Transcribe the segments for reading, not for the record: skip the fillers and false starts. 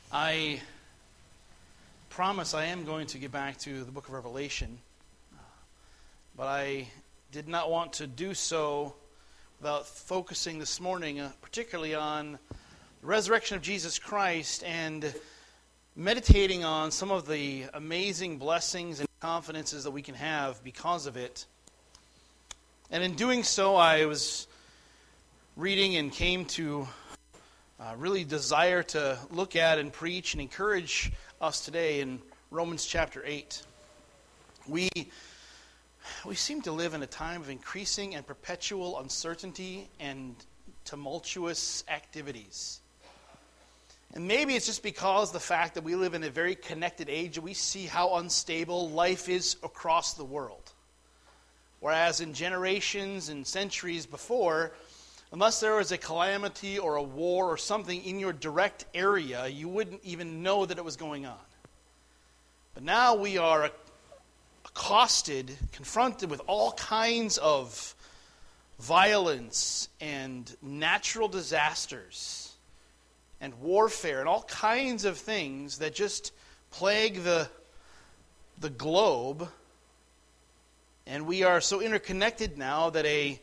I promise I am going to get back to the book of Revelation, but I did not want to do so without focusing this morning particularly on the resurrection of Jesus Christ and meditating on some of the amazing blessings and confidences that we can have because of it. And in doing so, I was reading and came to really desire to look at and preach and encourage us today in Romans chapter 8. We seem to live in a time of increasing and perpetual uncertainty and tumultuous activities. And maybe it's just because the fact that we live in a very connected age and we see how unstable life is across the world. Whereas in generations and centuries before, unless there was a calamity or a war or something in your direct area, you wouldn't even know that it was going on. But now we are accosted, confronted with all kinds of violence and natural disasters and warfare and all kinds of things that just plague the globe. And we are so interconnected now that a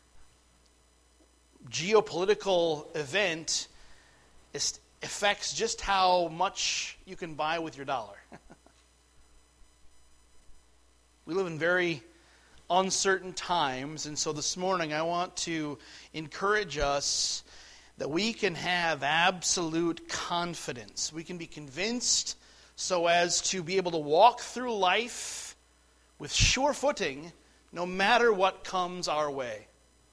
geopolitical event affects just how much you can buy with your dollar. We live in very uncertain times, and so this morning I want to encourage us that we can have absolute confidence. We can be convinced so as to be able to walk through life with sure footing no matter what comes our way.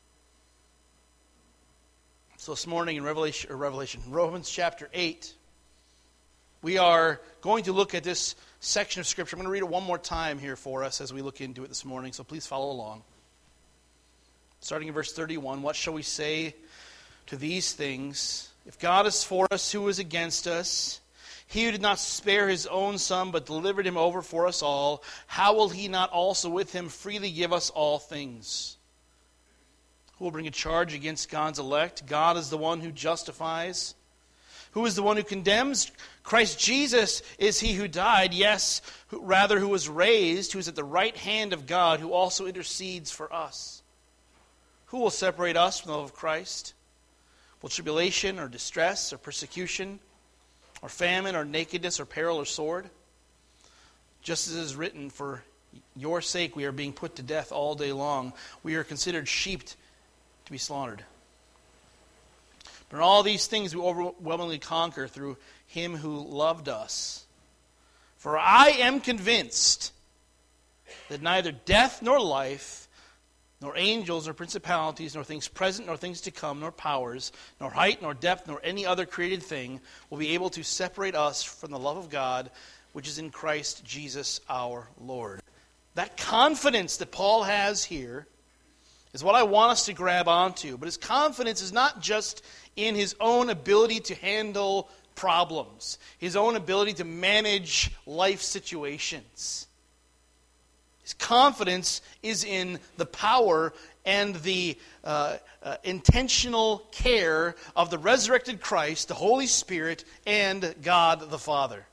So this morning in Romans chapter 8, we are going to look at this section of Scripture. I'm going to read it one more time here for us as we look into it this morning, so please follow along. Starting in verse 31, what shall we say to these things? If God is for us, who is against us? He who did not spare his own Son, but delivered him over for us all, how will he not also with him freely give us all things? Who will bring a charge against God's elect? God is the one who justifies. Who is the one who condemns? Christ Jesus is he who died, yes, who was raised, who is at the right hand of God, who also intercedes for us. Who will separate us from the love of Christ? Will tribulation or distress or persecution or famine or nakedness or peril or sword? Just as it is written, for your sake we are being put to death all day long. We are considered sheep to be slaughtered. But in all these things we overwhelmingly conquer through him who loved us. For I am convinced that neither death nor life, nor angels nor principalities, nor things present nor things to come, nor powers, nor height nor depth, nor any other created thing will be able to separate us from the love of God, which is in Christ Jesus our Lord. That confidence that Paul has here is what I want us to grab onto. But his confidence is not just in his own ability to handle problems, his own ability to manage life situations. His confidence is in the power and the intentional care of the resurrected Christ, the Holy Spirit, and God the Father.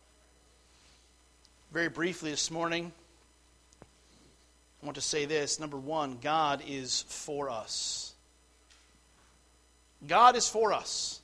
Very briefly this morning, I want to say this. Number one, God is for us. God is for us.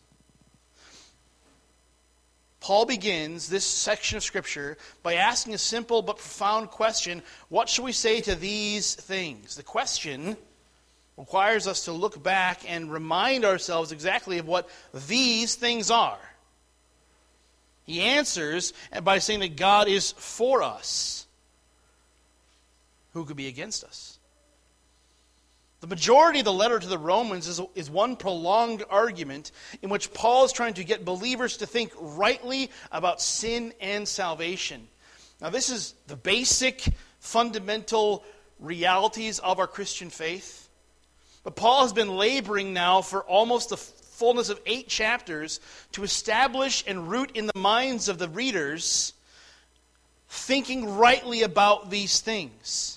Paul begins this section of Scripture by asking a simple but profound question. What shall we say to these things? The question requires us to look back and remind ourselves exactly of what these things are. He answers by saying that God is for us. Who could be against us? The majority of the letter to the Romans is one prolonged argument in which Paul is trying to get believers to think rightly about sin and salvation. Now, this is the basic, fundamental realities of our Christian faith. But Paul has been laboring now for almost the fullness of 8 chapters to establish and root in the minds of the readers thinking rightly about these things.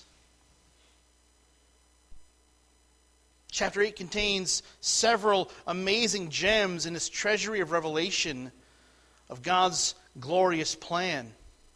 Chapter 8 contains several amazing gems in its treasury of revelation of God's glorious plan.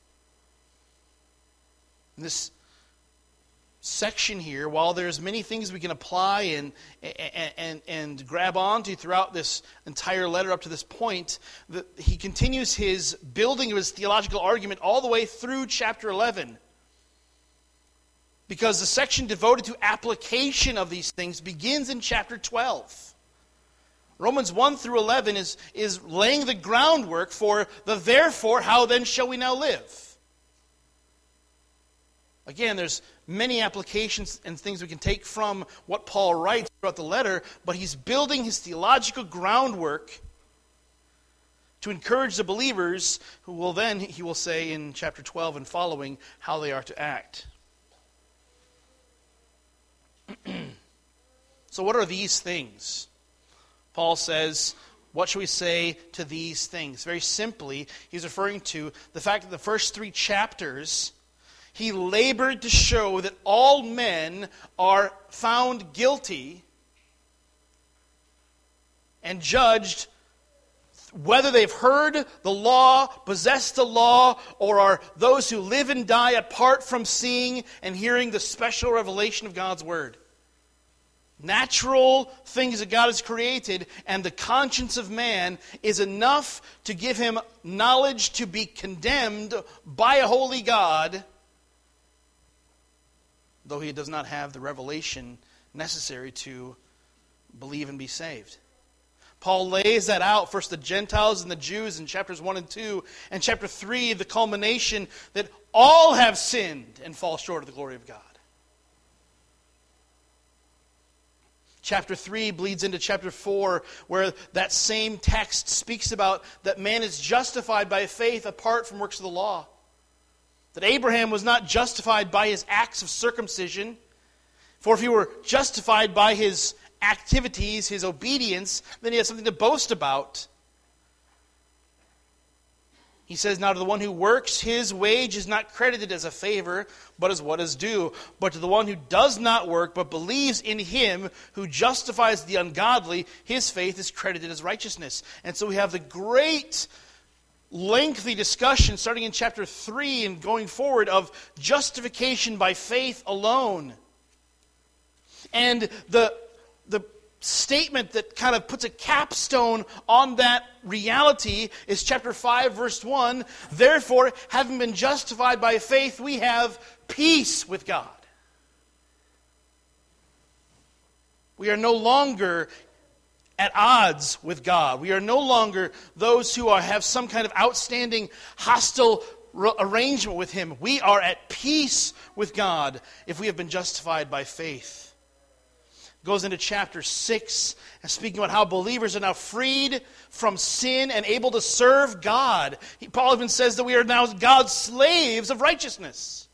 In this section here, while there's many things we can apply and grab onto throughout this entire letter up to this point, he continues his building of his theological argument all the way through chapter 11. Because the section devoted to application of these things begins in chapter 12. Romans 1 through 11 is laying the groundwork for the therefore, how then shall we now live? Again, there's many applications and things we can take from what Paul writes throughout the letter, but he's building his theological groundwork to encourage the believers who will then, he will say in chapter 12 and following, how they are to act. So what are these things? Paul says, what shall we say to these things? Very simply, he's referring to the fact that the first 3 chapters, he labored to show that all men are found guilty and judged whether they've heard the law, possess the law, or are those who live and die apart from seeing and hearing the special revelation of God's Word. Natural things that God has created and the conscience of man is enough to give him knowledge to be condemned by a holy God, though he does not have the revelation necessary to believe and be saved. Paul lays that out, first the Gentiles and the Jews in chapters 1 and 2, and chapter 3, the culmination that all have sinned and fall short of the glory of God. Chapter 3 bleeds into chapter 4, where that same text speaks about that man is justified by faith apart from works of the law. That Abraham was not justified by his acts of circumcision, for if he were justified by his activities, his obedience, then he has something to boast about. He says, now to the one who works, his wage is not credited as a favor, but as what is due. But to the one who does not work, but believes in him who justifies the ungodly, his faith is credited as righteousness. And so we have the great, lengthy discussion, starting in chapter 3 and going forward, of justification by faith alone. And the statement that kind of puts a capstone on that reality is chapter 5, verse 1. Therefore, having been justified by faith, we have peace with God. We are no longer at odds with God. We are no longer those who have some kind of outstanding hostile arrangement with Him. We are at peace with God if we have been justified by faith. Goes into chapter 6 and speaking about how believers are now freed from sin and able to serve God. Paul even says that we are now God's slaves of righteousness.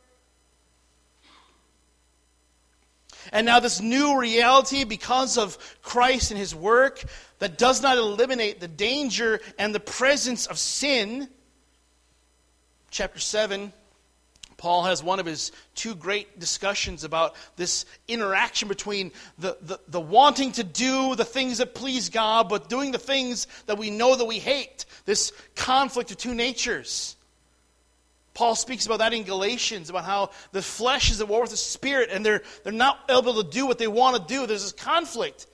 And now this new reality, because of Christ and His work, that does not eliminate the danger and the presence of sin. Chapter 7, Paul has one of his 2 great discussions about this interaction between the wanting to do the things that please God, but doing the things that we know that we hate. This conflict of 2 natures. Paul speaks about that in Galatians, about how the flesh is at war with the spirit, and they're not able to do what they want to do. There's this conflict.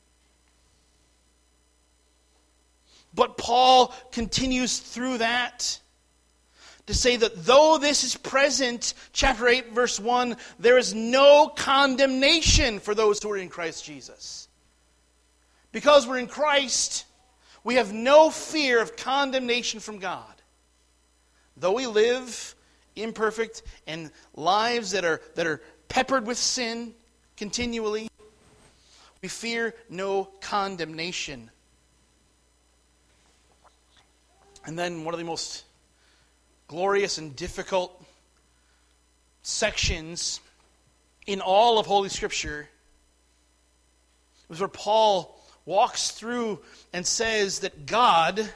But Paul continues through that to say that though this is present, chapter 8, verse 1, there is no condemnation for those who are in Christ Jesus. Because we're in Christ, we have no fear of condemnation from God. Though we live imperfect and lives that are peppered with sin continually, we fear no condemnation. And then one of the most glorious and difficult sections in all of Holy Scripture was where Paul walks through and says that God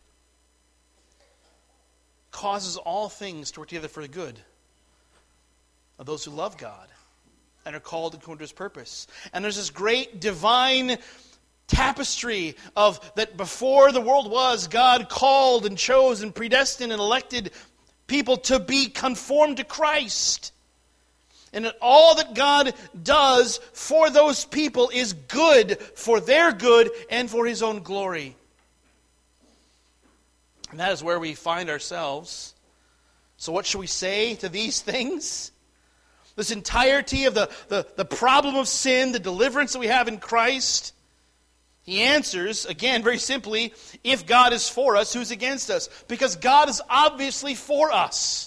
causes all things to work together for the good of those who love God and are called according to His purpose. And there's this great divine tapestry of that before the world was, God called and chose and predestined and elected people to be conformed to Christ. And that all that God does for those people is good for their good and for His own glory. And that is where we find ourselves. So what should we say to these things? This entirety of the problem of sin, the deliverance that we have in Christ. He answers, again, very simply, if God is for us, who's against us? Because God is obviously for us.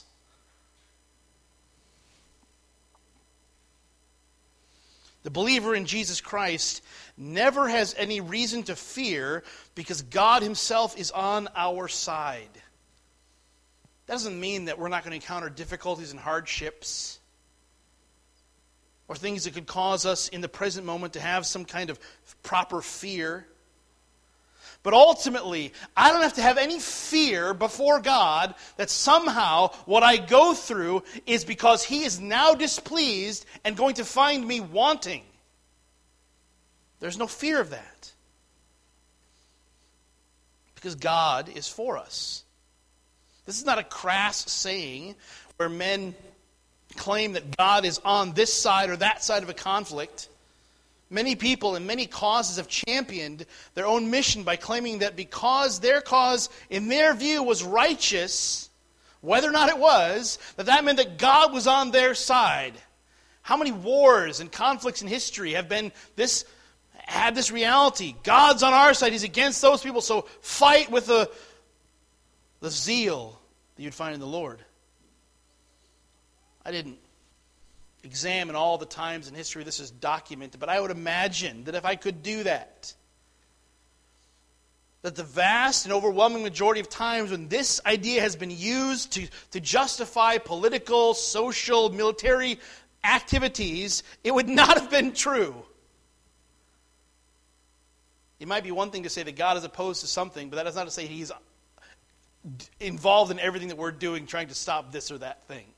The believer in Jesus Christ never has any reason to fear because God Himself is on our side. That doesn't mean that we're not going to encounter difficulties and hardships or things that could cause us in the present moment to have some kind of proper fear. But ultimately, I don't have to have any fear before God that somehow what I go through is because He is now displeased and going to find me wanting. There's no fear of that. Because God is for us. This is not a crass saying where men claim that God is on this side or that side of a conflict. Many people and many causes have championed their own mission by claiming that because their cause, in their view, was righteous, whether or not it was, that meant that God was on their side. How many wars and conflicts in history have had this reality? God's on our side, He's against those people, so fight with the zeal that you'd find in the Lord. I didn't examine all the times in history this is documented, but I would imagine that if I could do that, that the vast and overwhelming majority of times when this idea has been used to justify political, social, military activities, it would not have been true. It might be one thing to say that God is opposed to something, but that is not to say He's involved in everything that we're doing trying to stop this or that thing.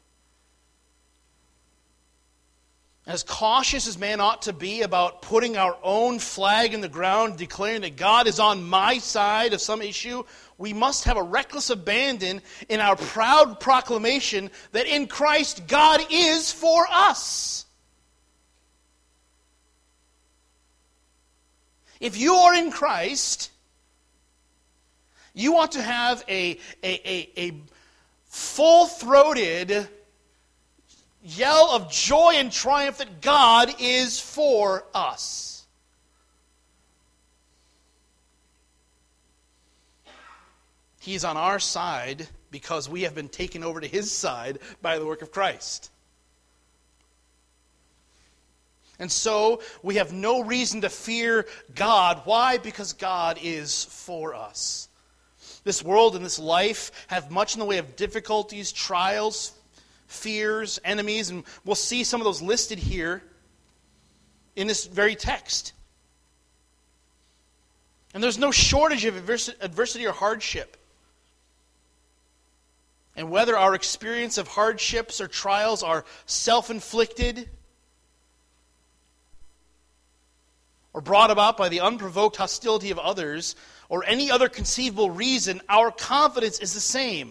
As cautious as man ought to be about putting our own flag in the ground, declaring that God is on my side of some issue, we must have a reckless abandon in our proud proclamation that in Christ God is for us. If you are in Christ, you ought to have a full-throated yell of joy and triumph that God is for us. He is on our side because we have been taken over to His side by the work of Christ. And so we have no reason to fear God. Why? Because God is for us. This world and this life have much in the way of difficulties, trials, fears, enemies, and we'll see some of those listed here in this very text. And there's no shortage of adversity or hardship. And whether our experience of hardships or trials are self-inflicted or brought about by the unprovoked hostility of others or any other conceivable reason, our confidence is the same.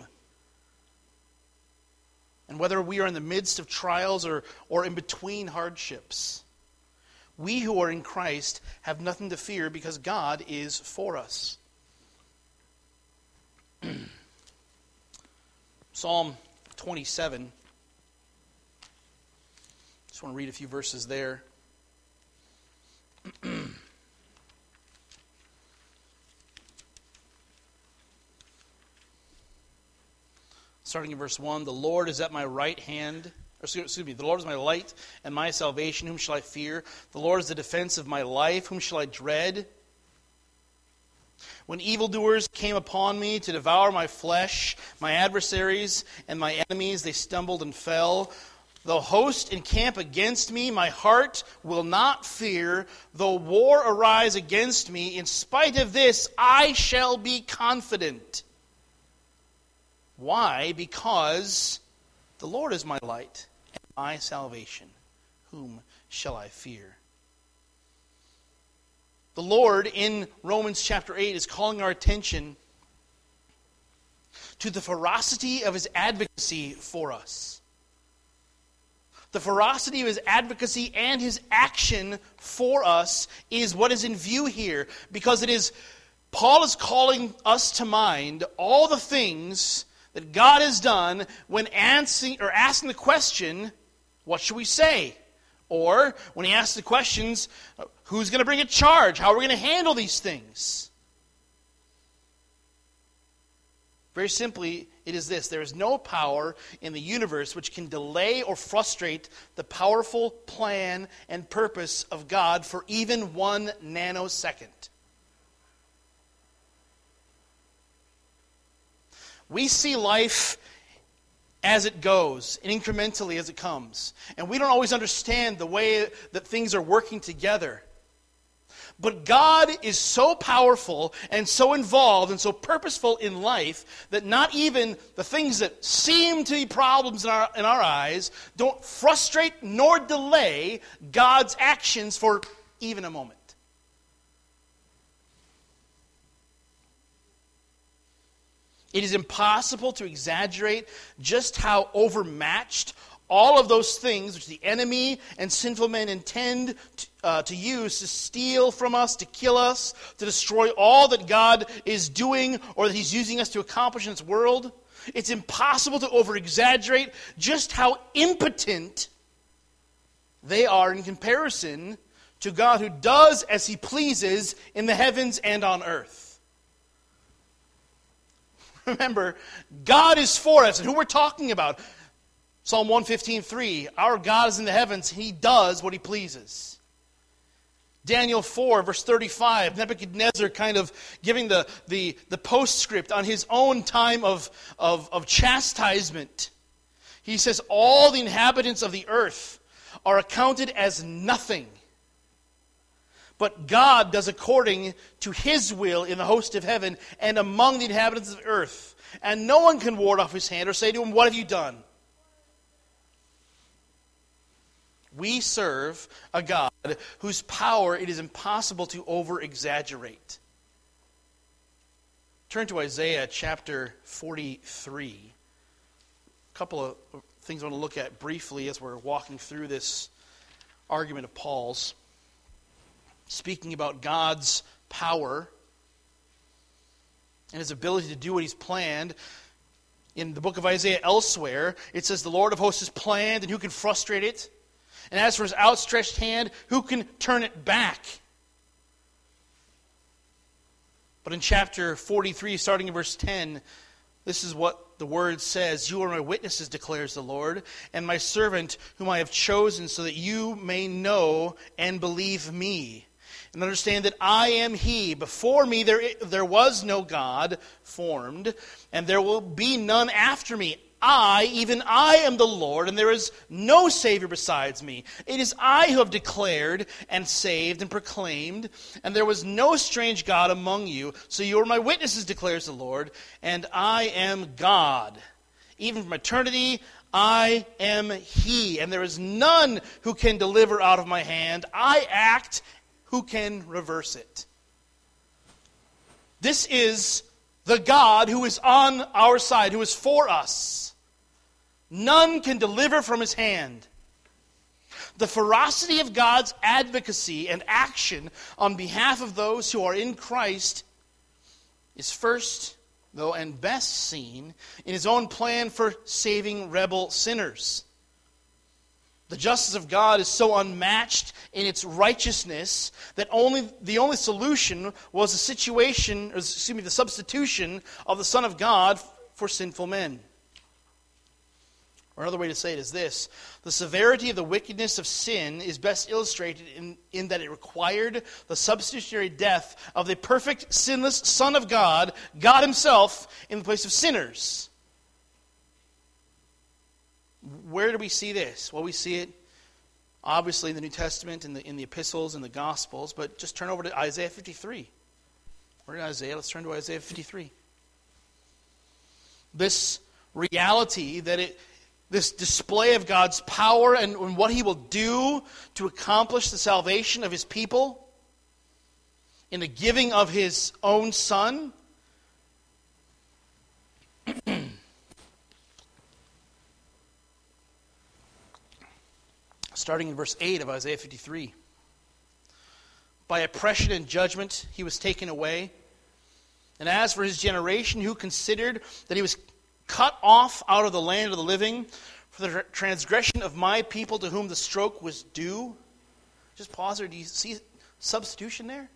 And whether we are in the midst of trials or in between hardships, we who are in Christ have nothing to fear because God is for us. Psalm 27. Just want to read a few verses there. Starting in verse 1, the Lord is at my right hand. The Lord is my light and my salvation. Whom shall I fear? The Lord is the defense of my life. Whom shall I dread? When evildoers came upon me to devour my flesh, my adversaries and my enemies, they stumbled and fell. Though host encamp against me, my heart will not fear. Though war arise against me, in spite of this, I shall be confident. Why? Because the Lord is my light and my salvation. Whom shall I fear? The Lord in Romans chapter 8 is calling our attention to the ferocity of his advocacy for us. The ferocity of his advocacy and his action for us is what is in view here, because Paul is calling us to mind all the things that God has done when asking the question, what should we say? Or when he asks the questions, who's going to bring a charge? How are we going to handle these things? Very simply, it is this: there is no power in the universe which can delay or frustrate the powerful plan and purpose of God for even 1 nanosecond. We see life as it goes, and incrementally as it comes. And we don't always understand the way that things are working together. But God is so powerful and so involved and so purposeful in life that not even the things that seem to be problems in our eyes don't frustrate nor delay God's actions for even a moment. It is impossible to exaggerate just how overmatched all of those things which the enemy and sinful men intend to use to steal from us, to kill us, to destroy all that God is doing or that he's using us to accomplish in this world. It's impossible to over-exaggerate just how impotent they are in comparison to God, who does as he pleases in the heavens and on earth. Remember, God is for us. And who we're talking about? Psalm 115:3. Our God is in the heavens. He does what he pleases. Daniel 4, verse 35. Nebuchadnezzar kind of giving the postscript on his own time of chastisement. He says, all the inhabitants of the earth are accounted as nothing. But God does according to his will in the host of heaven and among the inhabitants of the earth. And no one can ward off his hand or say to him, what have you done? We serve a God whose power it is impossible to over-exaggerate. Turn to Isaiah chapter 43. A couple of things I want to look at briefly as we're walking through this argument of Paul's. Speaking about God's power and his ability to do what he's planned. In the book of Isaiah elsewhere, it says the Lord of hosts has planned, and who can frustrate it? And as for his outstretched hand, who can turn it back? But in chapter 43, starting in verse 10, this is what the word says. You are my witnesses, declares the Lord, and my servant whom I have chosen, so that you may know and believe me. And understand that I am he. Before me there was no God formed, and there will be none after me. Even I am the Lord, and there is no Savior besides me. It is I who have declared and saved and proclaimed, and there was no strange God among you. So you are my witnesses, declares the Lord, and I am God. Even from eternity I am he, and there is none who can deliver out of my hand. I act, who can reverse it? This is the God who is on our side, who is for us. None can deliver from his hand. The ferocity of God's advocacy and action on behalf of those who are in Christ is first, though, and best seen in his own plan for saving rebel sinners. The justice of God is so unmatched in its righteousness that the only solution was the substitution of the Son of God for sinful men. Or another way to say it is this: the severity of the wickedness of sin is best illustrated in that it required the substitutionary death of the perfect, sinless Son of God, God himself, in the place of sinners. Where do we see this? Well, we see it obviously in the New Testament, in the epistles, and the Gospels, but just turn over to Isaiah 53. We're in Isaiah. Let's turn to Isaiah 53. This reality this display of God's power and what he will do to accomplish the salvation of his people in the giving of his own Son. Starting in verse 8 of Isaiah 53. By oppression and judgment he was taken away. And as for his generation, who considered that he was cut off out of the land of the living for the transgression of my people to whom the stroke was due. Just pause there. Do you see substitution there?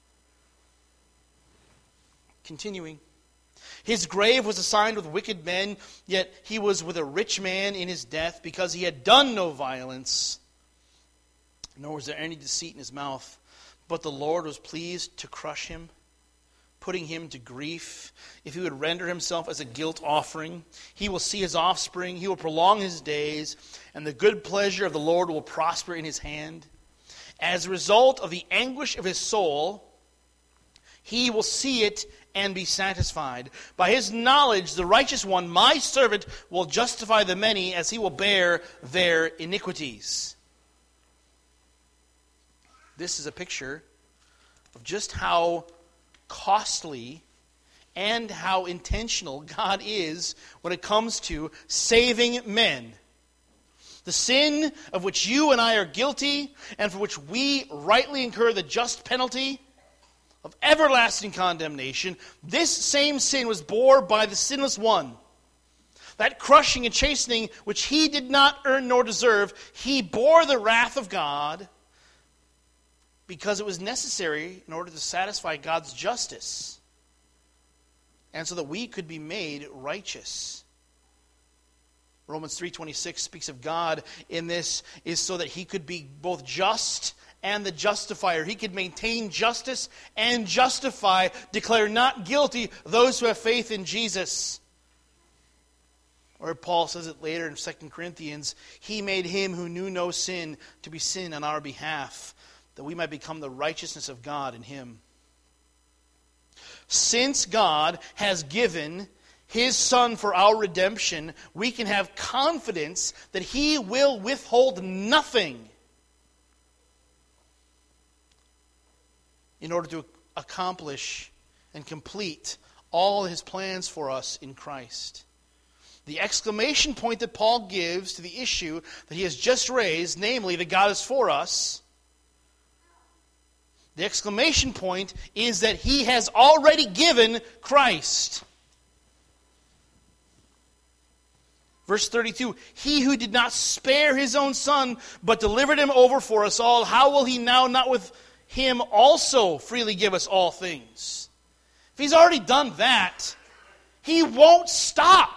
Continuing. His grave was assigned with wicked men, yet he was with a rich man in his death, because he had done no violence, nor was there any deceit in his mouth. But the Lord was pleased to crush him, putting him to grief. If he would render himself as a guilt offering, he will see his offspring, he will prolong his days, and the good pleasure of the Lord will prosper in his hand. As a result of the anguish of his soul, he will see it and be satisfied. By his knowledge, the righteous one, my servant, will justify the many, as he will bear their iniquities. This is a picture of just how costly and how intentional God is when it comes to saving men. The sin of which you and I are guilty, and for which we rightly incur the just penalty of everlasting condemnation, this same sin was borne by the sinless one. That crushing and chastening which he did not earn nor deserve, he bore the wrath of God because it was necessary in order to satisfy God's justice, and so that we could be made righteous. Romans 3:26 speaks of God in this is so that he could be both just and the justifier. He could maintain justice and justify, declare not guilty those who have faith in Jesus. Or Paul says it later in 2 Corinthians, he made him who knew no sin to be sin on our behalf, that we might become the righteousness of God in him. Since God has given his Son for our redemption, we can have confidence that he will withhold nothing in order to accomplish and complete all his plans for us in Christ. The exclamation point that Paul gives to the issue that he has just raised, namely that God is for us, the exclamation point is that he has already given Christ. Verse 32, he who did not spare his own Son, but delivered him over for us all, how will he now not with him also freely give us all things? If he's already done that, he won't stop.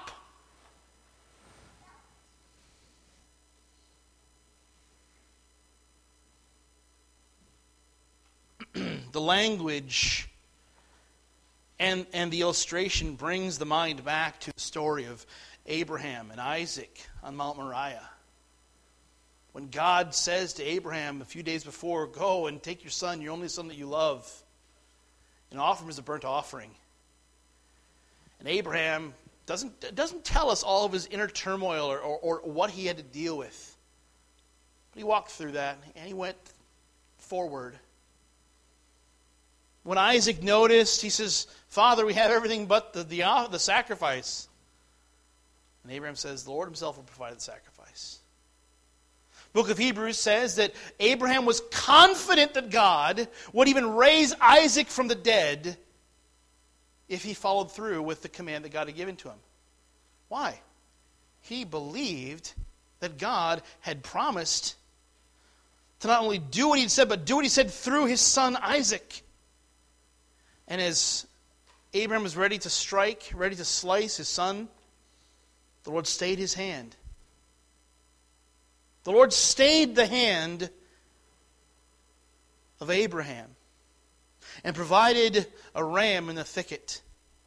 The language and the illustration brings the mind back to the story of Abraham and Isaac on Mount Moriah. When God says to Abraham a few days before, go and take your son, your only son that you love, and offer him as a burnt offering. And Abraham doesn't tell us all of his inner turmoil or what he had to deal with. But he walked through that and he went forward. When Isaac noticed, he says, Father, we have everything but the sacrifice. And Abraham says, the Lord himself will provide the sacrifice. The book of Hebrews says that Abraham was confident that God would even raise Isaac from the dead if he followed through with the command that God had given to him. Why? He believed that God had promised to not only do what he said, but do what he said through his son Isaac. And as Abraham was ready to strike, ready to slice his son, the Lord stayed his hand. The Lord stayed the hand of Abraham and provided a ram in the thicket.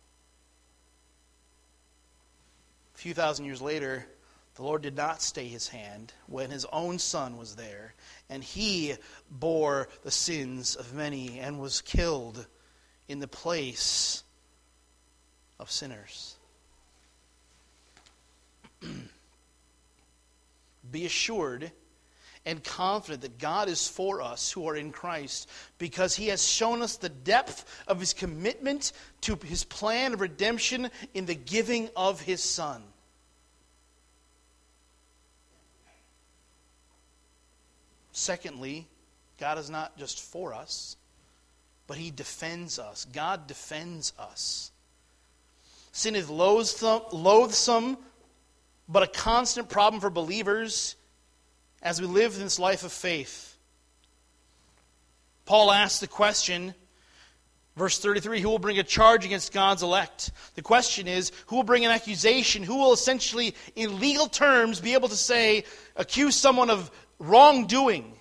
A few thousand years later, the Lord did not stay his hand when his own son was there, and he bore the sins of many and was killed in the place of sinners. Be assured and confident that God is for us who are in Christ, because he has shown us the depth of his commitment to his plan of redemption in the giving of his Son. Secondly, God is not just for us, but he defends us. God defends us. Sin is loathsome, but a constant problem for believers as we live in this life of faith. Paul asks the question, verse 33, who will bring a charge against God's elect? The question is, who will bring an accusation? Who will essentially, in legal terms, be able to say, accuse someone of wrongdoing?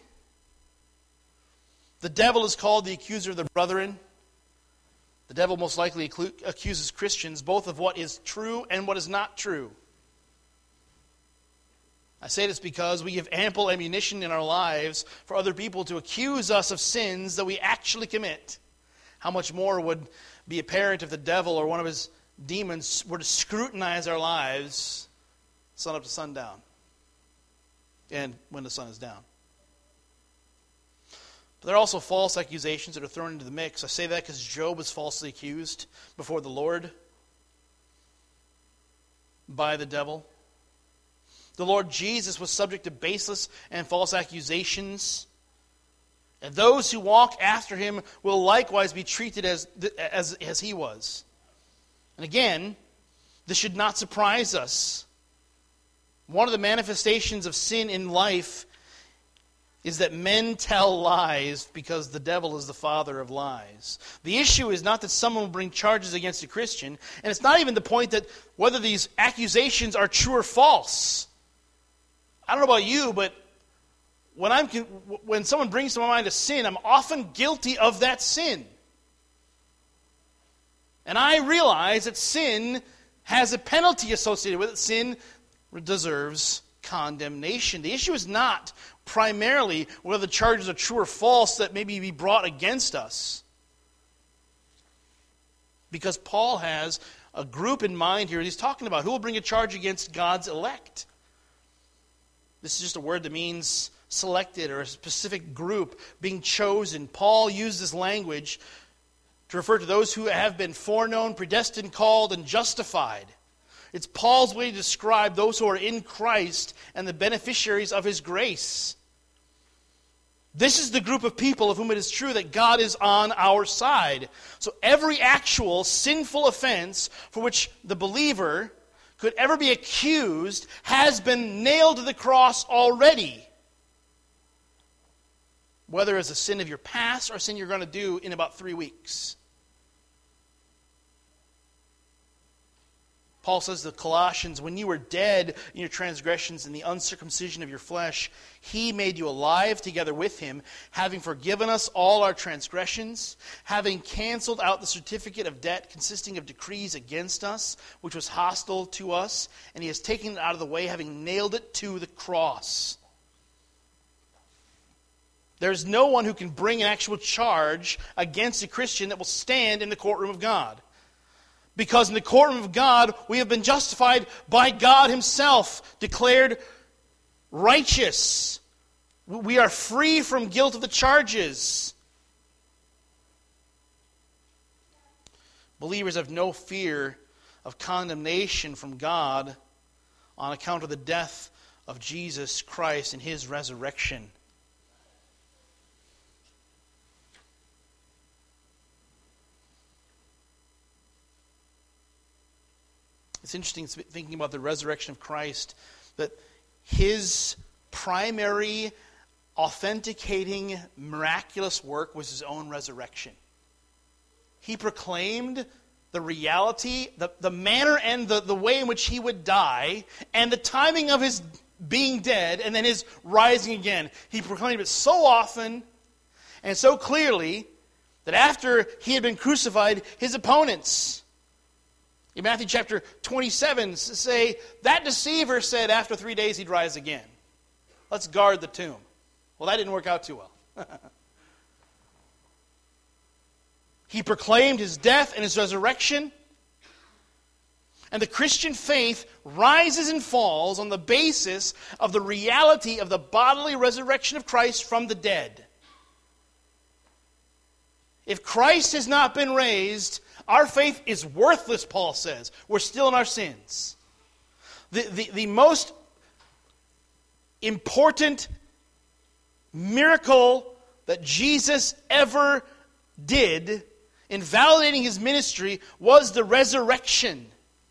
The devil is called the accuser of the brethren. The devil most likely accuses Christians both of what is true and what is not true. I say this because we give ample ammunition in our lives for other people to accuse us of sins that we actually commit. How much more would be apparent if the devil or one of his demons were to scrutinize our lives sun up to sundown and when the sun is down. But there are also false accusations that are thrown into the mix. I say that because Job was falsely accused before the Lord by the devil. The Lord Jesus was subject to baseless and false accusations. And those who walk after him will likewise be treated as he was. And again, this should not surprise us. One of the manifestations of sin in life is that men tell lies because the devil is the father of lies. The issue is not that someone will bring charges against a Christian, and it's not even the point that whether these accusations are true or false. I don't know about you, but when someone brings to my mind a sin, I'm often guilty of that sin. And I realize that sin has a penalty associated with it. Sin deserves condemnation. The issue is not primarily whether the charges are true or false that maybe be brought against us. Because Paul has a group in mind here. He's talking about who will bring a charge against God's elect. This is just a word that means selected or a specific group being chosen. Paul used this language to refer to those who have been foreknown, predestined, called, and justified. It's Paul's way to describe those who are in Christ and the beneficiaries of his grace. This is the group of people of whom it is true that God is on our side. So every actual sinful offense for which the believer could ever be accused has been nailed to the cross already. Whether it's a sin of your past or a sin you're going to do in about 3 weeks. Paul says to the Colossians, when you were dead in your transgressions and the uncircumcision of your flesh, he made you alive together with him, having forgiven us all our transgressions, having canceled out the certificate of debt consisting of decrees against us, which was hostile to us, and he has taken it out of the way, having nailed it to the cross. There's no one who can bring an actual charge against a Christian that will stand in the courtroom of God. Because in the courtroom of God, we have been justified by God himself, declared righteous. We are free from guilt of the charges. Believers have no fear of condemnation from God on account of the death of Jesus Christ and his resurrection. It's interesting thinking about the resurrection of Christ, that his primary authenticating miraculous work was his own resurrection. He proclaimed the reality, the manner and the way in which he would die, and the timing of his being dead, and then his rising again. He proclaimed it so often and so clearly that after he had been crucified, his opponents in Matthew chapter 27 say, that deceiver said after 3 days he'd rise again. Let's guard the tomb. Well, that didn't work out too well. He proclaimed his death and his resurrection. And the Christian faith rises and falls on the basis of the reality of the bodily resurrection of Christ from the dead. If Christ has not been raised, our faith is worthless, Paul says. We're still in our sins. The most important miracle that Jesus ever did in validating his ministry was the resurrection.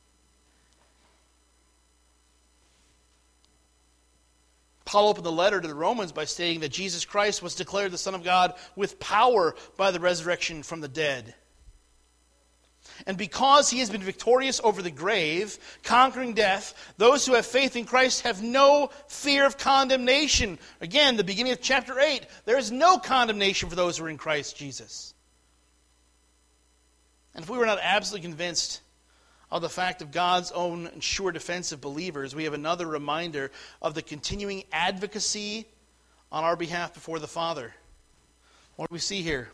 Paul opened the letter to the Romans by stating that Jesus Christ was declared the Son of God with power by the resurrection from the dead. And because he has been victorious over the grave, conquering death, those who have faith in Christ have no fear of condemnation. Again, the beginning of chapter 8, there is no condemnation for those who are in Christ Jesus. And if we were not absolutely convinced of the fact of God's own sure defense of believers, we have another reminder of the continuing advocacy on our behalf before the Father. What do we see here?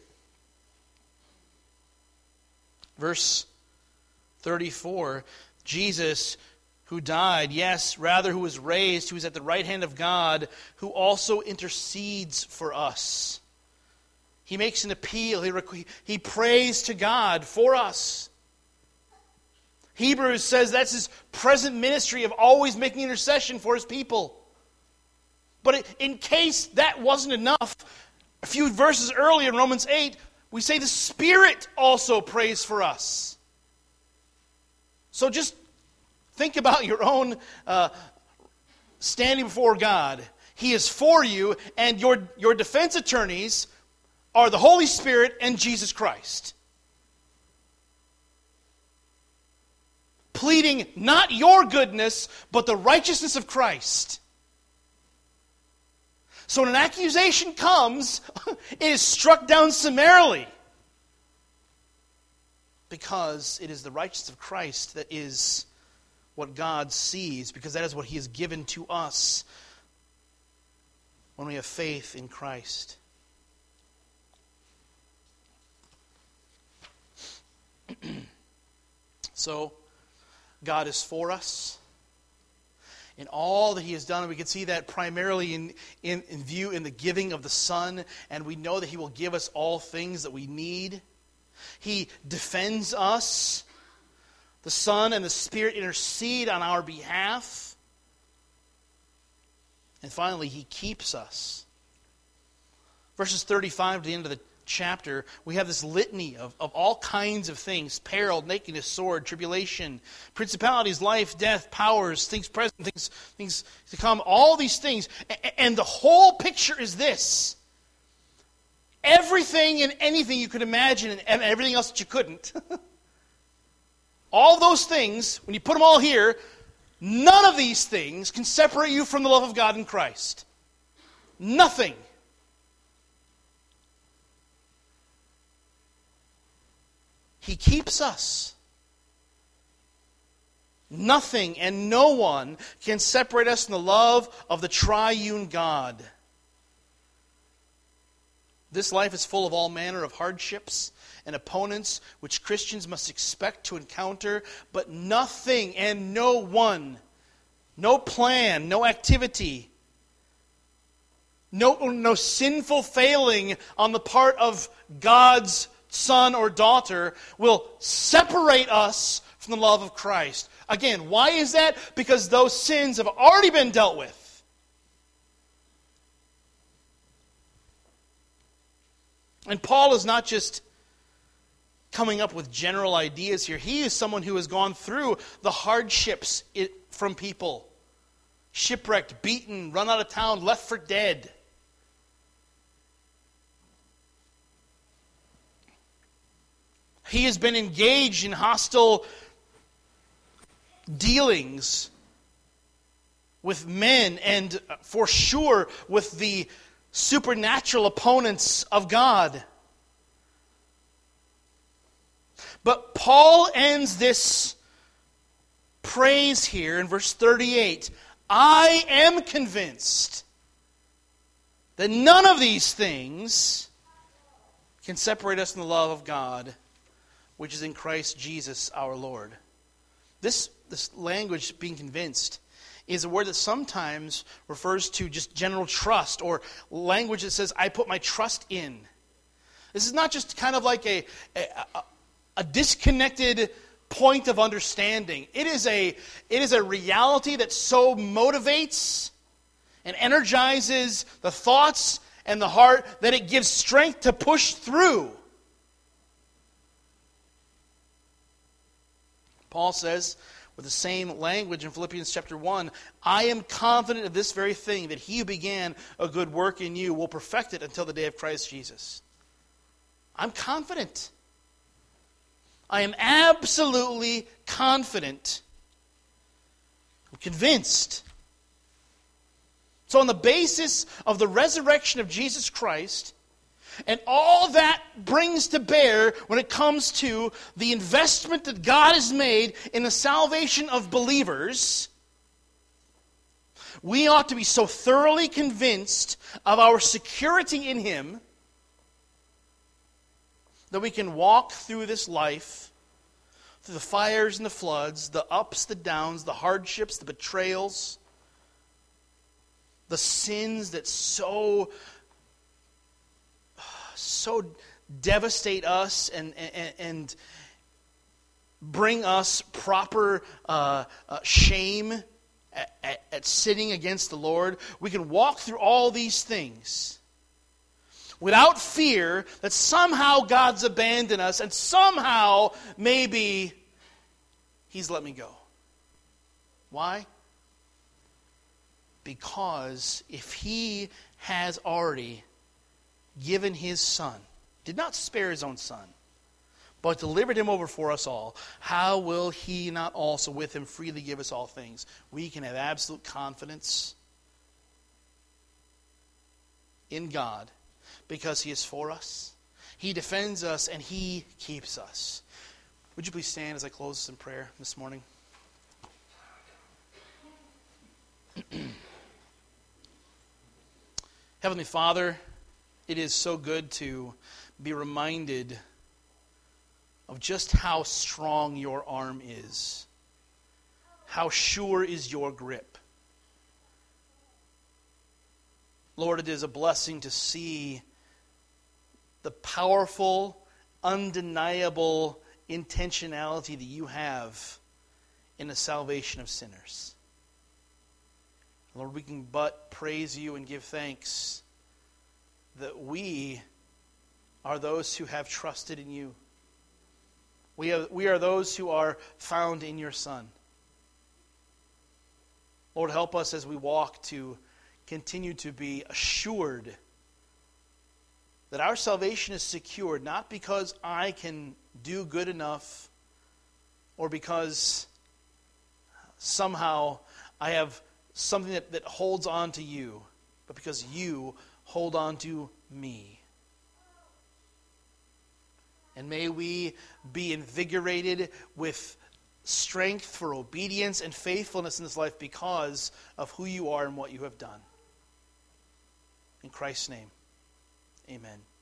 Verse 34, Jesus, who died, yes, rather who was raised, who is at the right hand of God, who also intercedes for us. He makes an appeal. He prays to God for us. Hebrews says that's his present ministry of always making intercession for his people. But in case that wasn't enough, a few verses earlier in Romans 8, we say the Spirit also prays for us. So just think about your own standing before God. He is for you, and your defense attorneys are the Holy Spirit and Jesus Christ. Pleading not your goodness, but the righteousness of Christ. So when an accusation comes, it is struck down summarily. Because it is the righteousness of Christ that is what God sees, because that is what he has given to us when we have faith in Christ. So, God is for us in all that he has done. And we can see that primarily in view in the giving of the Son. And we know that he will give us all things that we need. He defends us. The Son and the Spirit intercede on our behalf. And finally, he keeps us. Verses 35 to the end of the chapter, we have this litany of all kinds of things: peril, nakedness, sword, tribulation, principalities, life, death, powers, things present, things to come, all these things. And the whole picture is this: everything and anything you could imagine and everything else that you couldn't. All those things, when you put them all here, none of these things can separate you from the love of God in Christ. Nothing. He keeps us. Nothing and no one can separate us from the love of the triune God. This life is full of all manner of hardships and opponents which Christians must expect to encounter, but nothing and no one, no plan, no activity, no sinful failing on the part of God's son or daughter will separate us from the love of Christ. Again, why is that? Because those sins have already been dealt with. And Paul is not just coming up with general ideas here. He is someone who has gone through the hardships from people. Shipwrecked, beaten, run out of town, left for dead. He has been engaged in hostile dealings with men and for sure with the supernatural opponents of God. But Paul ends this praise here in verse 38. I am convinced that none of these things can separate us from the love of God, which is in Christ Jesus our Lord. This language, being convinced, is a word that sometimes refers to just general trust, or language that says, I put my trust in. This is not just kind of like a disconnected point of understanding. It is a reality that so motivates and energizes the thoughts and the heart that it gives strength to push through. Paul says, with the same language in Philippians chapter 1, I am confident of this very thing, that he who began a good work in you will perfect it until the day of Christ Jesus. I'm confident. I am absolutely confident. I'm convinced. So on the basis of the resurrection of Jesus Christ, and all that brings to bear when it comes to the investment that God has made in the salvation of believers, we ought to be so thoroughly convinced of our security in Him that we can walk through this life, through the fires and the floods, the ups, the downs, the hardships, the betrayals, the sins that so devastate us and bring us proper shame at sinning against the Lord. We can walk through all these things without fear that somehow God's abandoned us and somehow maybe He's let me go. Why? Because if He has already given His Son, did not spare His own Son, but delivered Him over for us all, how will He not also with Him freely give us all things? We can have absolute confidence in God because He is for us. He defends us and He keeps us. Would you please stand as I close this in prayer this morning? Heavenly Father, it is so good to be reminded of just how strong your arm is. How sure is your grip. Lord, it is a blessing to see the powerful, undeniable intentionality that you have in the salvation of sinners. Lord, we can but praise you and give thanks that we are those who have trusted in you. We are those who are found in your Son. Lord, help us as we walk to continue to be assured that our salvation is secured, not because I can do good enough or because somehow I have something that holds on to you, but because you hold on to me. And may we be invigorated with strength for obedience and faithfulness in this life because of who you are and what you have done. In Christ's name, amen.